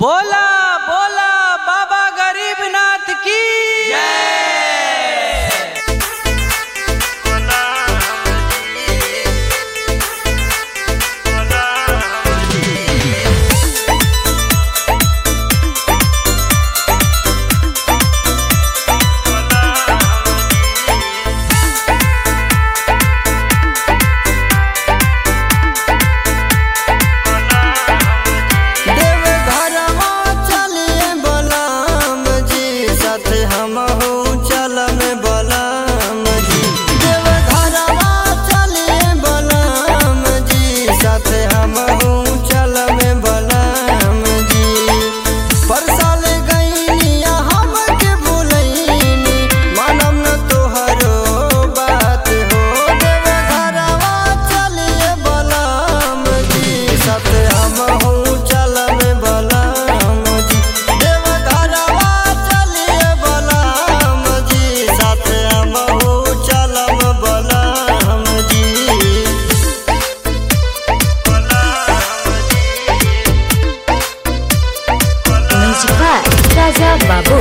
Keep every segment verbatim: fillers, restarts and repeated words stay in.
बोला बोला बाबा गरीबनाथ की जय। राजा बाबू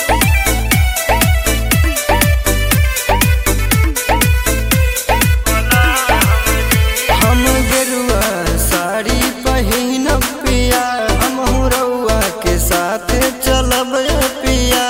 हम गेरुआ साड़ी पहिन पिया, हम रउआ के साथ चलब पिया।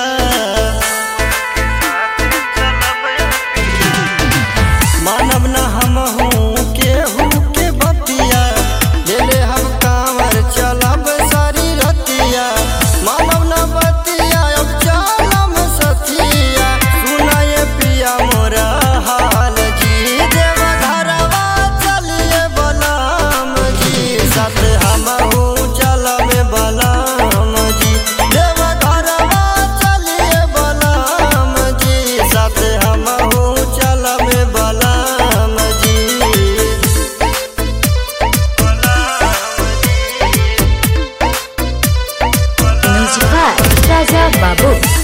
मानब न हम केहू के बतिया, ले ले हम कांवर चलब सारी रतिया। मानव न बतिया अब चलम सतिया, सुनाए पिया मोरा हाल जी। देव घरवा चलिए बलम जी, साथ हमहू चलब बलम जी। देव घरवा चलिए बलम जी, साथ हमहू चलब बलम जी। राजा बाबू।